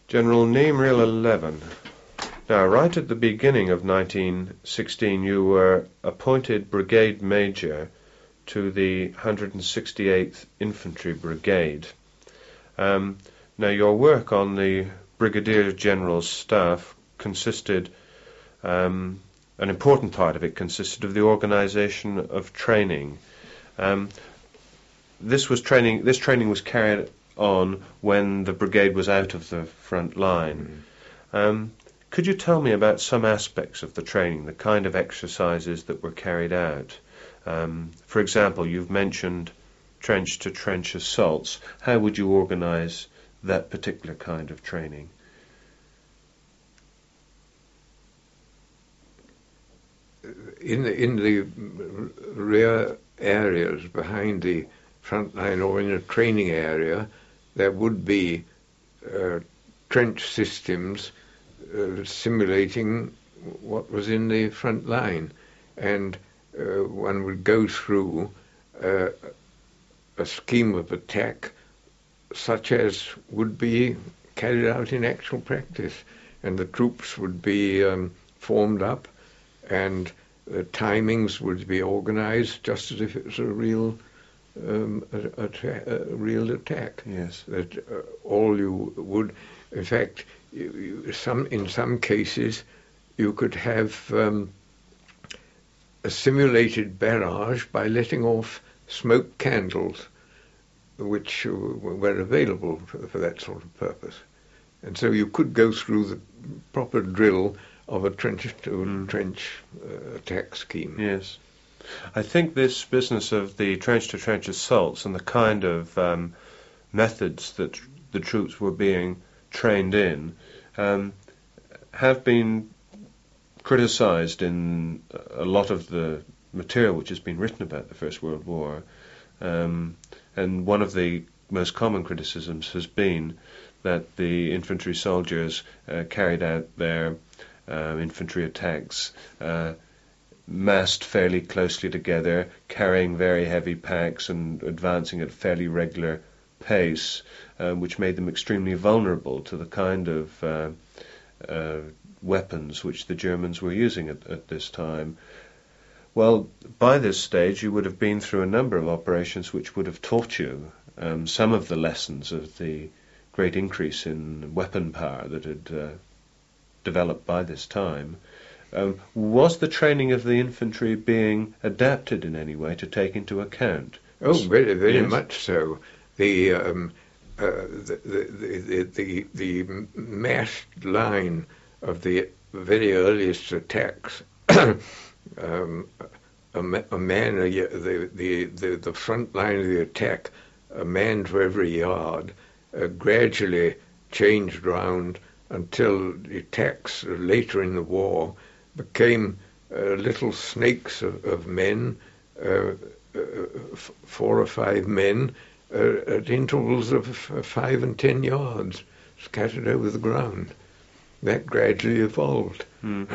General Nemriel 11. Now, right at the beginning of 1916, you were appointed Brigade Major to the 168th Infantry Brigade. Now, your work on the Brigadier General's staff consisted, an important part of it consisted of the organisation of training. This training was carried on when the brigade was out of the front line. Could you tell me about some aspects of the training, the kind of exercises that were carried out? For example, you've mentioned trench-to-trench assaults. How would you organise that particular kind of training? In the rear areas behind the front line or in a training area, there would be trench systems simulating what was in the front line, and one would go through a scheme of attack such as would be carried out in actual practice, and the troops would be formed up, and the timings would be organized just as if it was a real attack. Yes. That all you would, in fact, in some cases, you could have a simulated barrage by letting off smoke candles, which were available for that sort of purpose. And so you could go through the proper drill of a trench-to-trench attack scheme. Yes. I think this business of the trench-to-trench assaults and the kind of methods that the troops were being trained in have been criticised in a lot of the material which has been written about the First World War. And one of the most common criticisms has been that the infantry soldiers carried out their infantry attacks massed fairly closely together, carrying very heavy packs and advancing at fairly regular pace, which made them extremely vulnerable to the kind of weapons which the Germans were using at this time. Well, by this stage you would have been through a number of operations which would have taught you some of the lessons of the great increase in weapon power that had developed by this time. Was the training of the infantry being adapted in any way to take into account? Oh, very, very Yes. much so. The massed line of the very earliest attacks, the front line of the attack, a man for every yard, gradually changed round until the attacks later in the war became little snakes of men, 4 or 5 men, at intervals of 5 and 10 yards, scattered over the ground. That gradually evolved.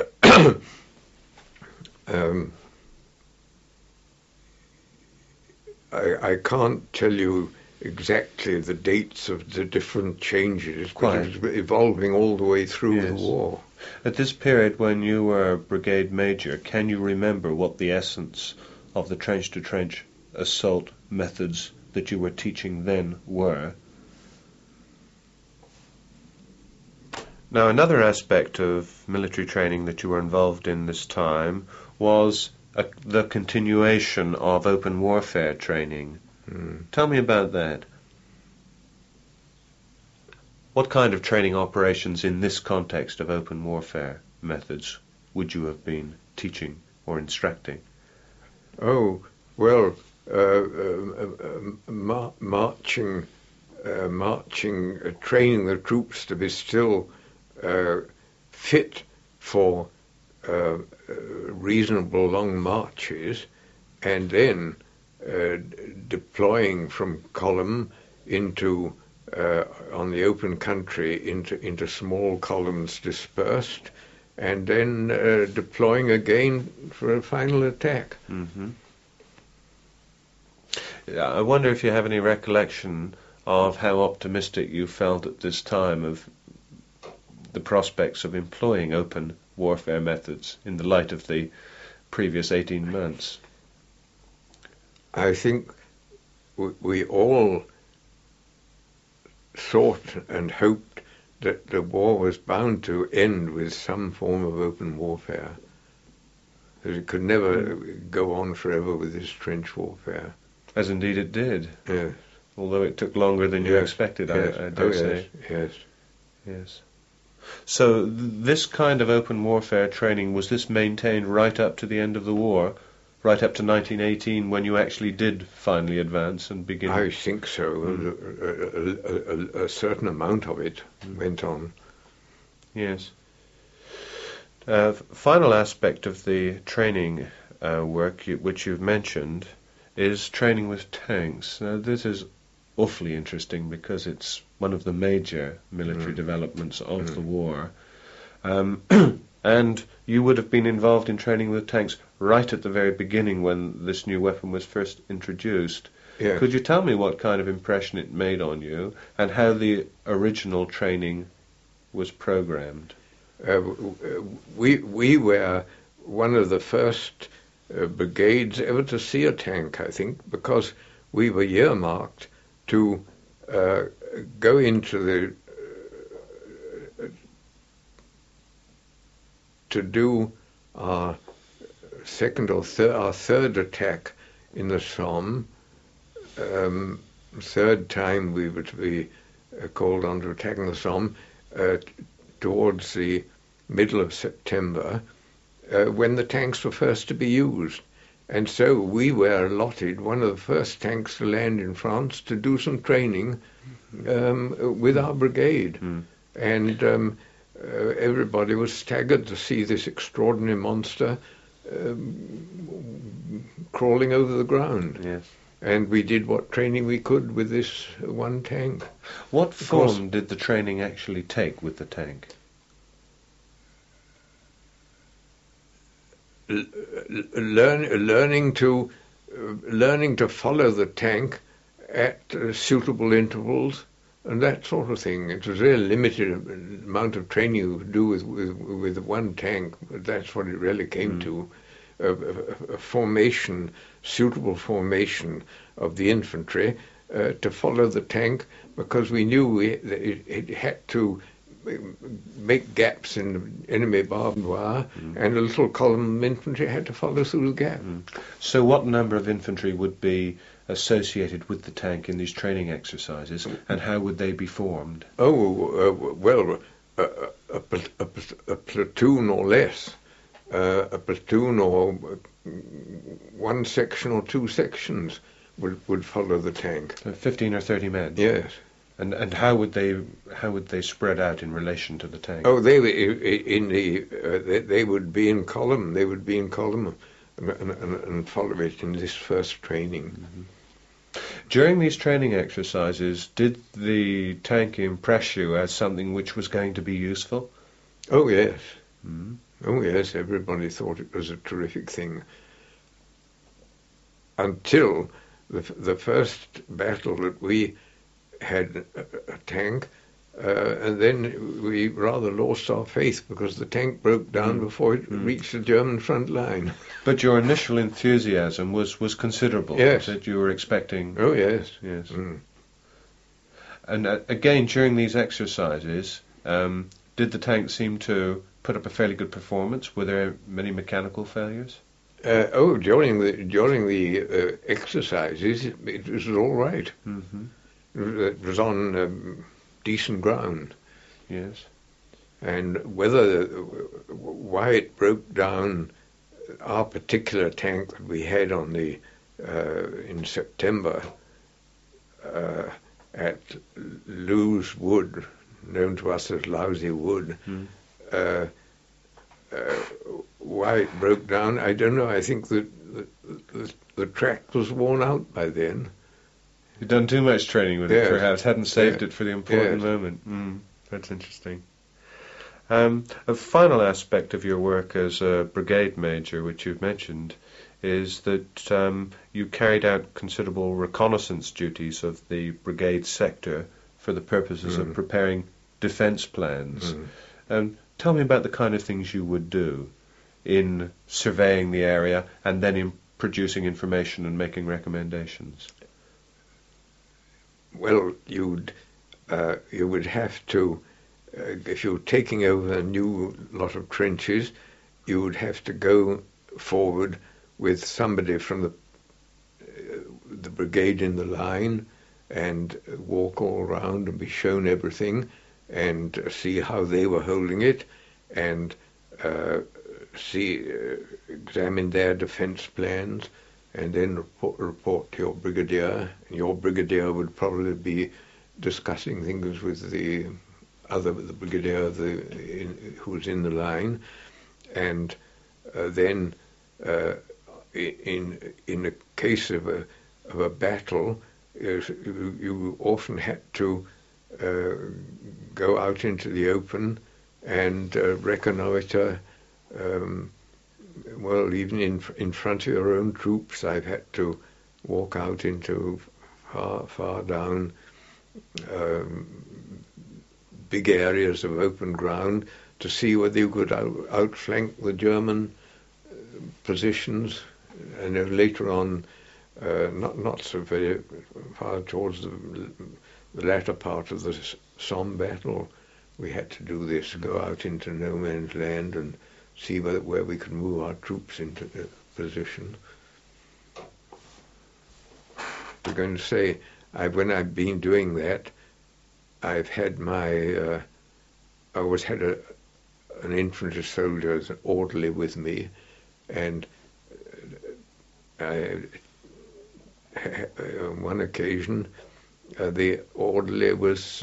I can't tell you exactly the dates of the different changes, but it was evolving all the way through the war. At this period when you were Brigade Major, can you remember what the essence of the trench-to-trench assault methods that you were teaching then were? Now, another aspect of military training that you were involved in this time was the continuation of open warfare training. Tell me about that. What kind of training operations in this context of open warfare methods would you have been teaching or instructing? Oh, well, marching, training the troops to be still fit for reasonable long marches, and then deploying from column into on the open country into small columns dispersed, and then deploying again for a final attack. I wonder if you have any recollection of how optimistic you felt at this time of the prospects of employing open warfare methods in the light of the previous 18 months? I think we all thought and hoped that the war was bound to end with some form of open warfare. That it could never go on forever with this trench warfare. As indeed it did. Yes. Although it took longer than you expected, yes. I dare say. Yes. Yes. So this kind of open warfare training, was this maintained right up to the end of the war? Right up to 1918, when you actually did finally advance and begin? I think so. A certain amount of it went on. Yes. Final aspect of the training work which you've mentioned is training with tanks. Now this is awfully interesting because it's one of the major military developments of the war. And you would have been involved in training with tanks right at the very beginning when this new weapon was first introduced. Yes. Could you tell me what kind of impression it made on you and how the original training was programmed? We were one of the first brigades ever to see a tank, I think, because we were earmarked to go into the to do our third attack in the Somme. Third time we were to be called on to attack in the Somme towards the middle of September, when the tanks were first to be used. And so we were allotted one of the first tanks to land in France to do some training with our brigade. And everybody was staggered to see this extraordinary monster crawling over the ground. Yes. And we did what training we could with this one tank. What form did the training actually take with the tank? Learning to follow the tank at suitable intervals and that sort of thing. It was a really limited amount of training you could do with one tank, but that's what it really came to. A formation, suitable formation of the infantry to follow the tank, because we knew it had to make gaps in the enemy barbed wire, and a little column of infantry had to follow through the gap. So what number of infantry would be associated with the tank in these training exercises, and how would they be formed? Well, a platoon or less. A platoon or one section or two sections would follow the tank. 15 or 30 men? Yes. And how would they spread out in relation to the tank? Oh, they would be in column. They would be in column and follow it in this first training. During these training exercises, did the tank impress you as something which was going to be useful? Oh, yes. Oh, yes, everybody thought it was a terrific thing. Until the first battle that we had a tank, and then we rather lost our faith because the tank broke down before it reached the German front line. But your initial enthusiasm was considerable. Yes. That you were expecting. Oh, yes. Yes. And again, during these exercises, did the tank seem to put up a fairly good performance? Were there many mechanical failures? During the exercises, it was all right. It was on decent ground. Yes. And why it broke down our particular tank that we had on the in September at Louse Wood, known to us as Lousy Wood. Why it broke down, I don't know. I think that the track was worn out by then. You'd done too much training with it, perhaps. Hadn't saved it for the important Yes. moment. That's interesting. A final aspect of your work as a brigade major, which you've mentioned, is that you carried out considerable reconnaissance duties of the brigade sector for the purposes of preparing defence plans. Tell me about the kind of things you would do in surveying the area and then in producing information and making recommendations. Well, you would have to, if you're taking over a new lot of trenches, you would have to go forward with somebody from the brigade in the line and walk all around and be shown everything and see how they were holding it and examine their defence plans and then report to your brigadier. And your brigadier would probably be discussing things with the brigadier who was in the line. And then in the case of a battle, you often had to go out into the open and reconnoitre. Well, even in front of your own troops, I've had to walk out into far down big areas of open ground to see whether you could outflank the German positions. And then later on, not so very far towards the latter part of the Somme battle, we had to do this, go out into no man's land and see where we could move our troops into the position. I'm going to say, when I've been doing that, I've had I always had an infantry soldier as an orderly with me, and on one occasion, the orderly was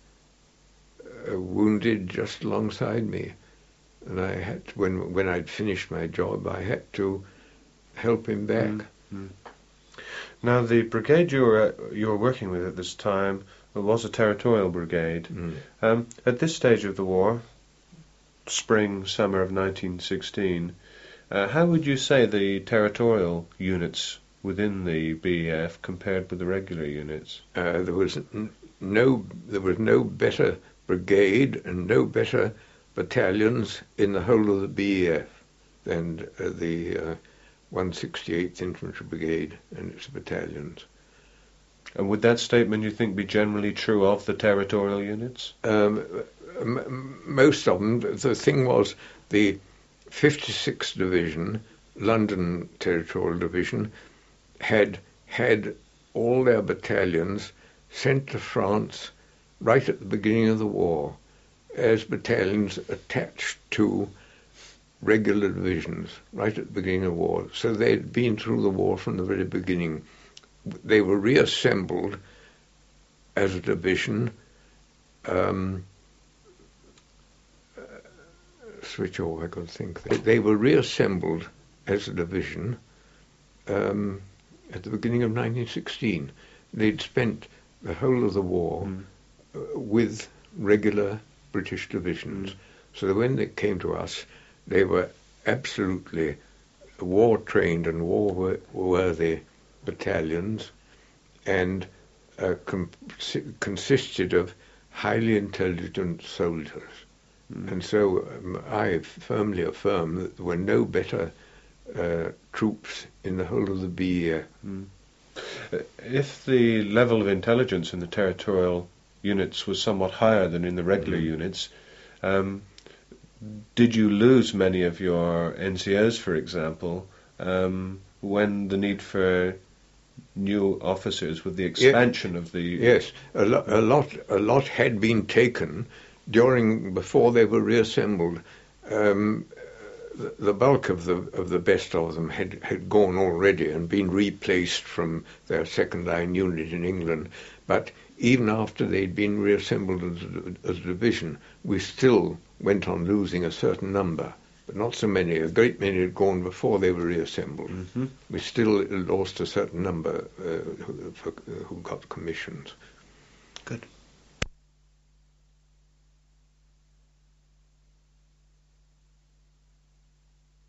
wounded just alongside me, and I had to, when I'd finished my job, I had to help him back. Mm-hmm. Now, the brigade you were working with at this time was a territorial brigade. At this stage of the war, spring, summer of 1916, how would you say the territorial units within the BEF compared with the regular units? There was no better brigade and no better battalions in the whole of the BEF than the 168th Infantry Brigade and its battalions. And would that statement, you think, be generally true of the territorial units? Most of them. The thing was, the 56th Division, London Territorial Division, had all their battalions sent to France right at the beginning of the war as battalions attached to regular divisions right at the beginning of the war. So they'd been through the war from the very beginning. They were reassembled as a division. Switch over, I got to think. They were reassembled as a division at the beginning of 1916. They'd spent the whole of the war with regular British divisions. So that when they came to us, they were absolutely war-trained and war-worthy battalions, and consisted of highly intelligent soldiers. And so I firmly affirm that there were no better troops in the whole of the BEF. If the level of intelligence in the territorial units was somewhat higher than in the regular units, did you lose many of your NCOs, for example, when the need for new officers with the expansion of the... Yes, a lot had been taken before they were reassembled. The bulk of the best of them had gone already and been replaced from their second line unit in England. But even after they'd been reassembled as a division, we still went on losing a certain number, but not so many. A great many had gone before they were reassembled. We still lost a certain number who got commissions. Good.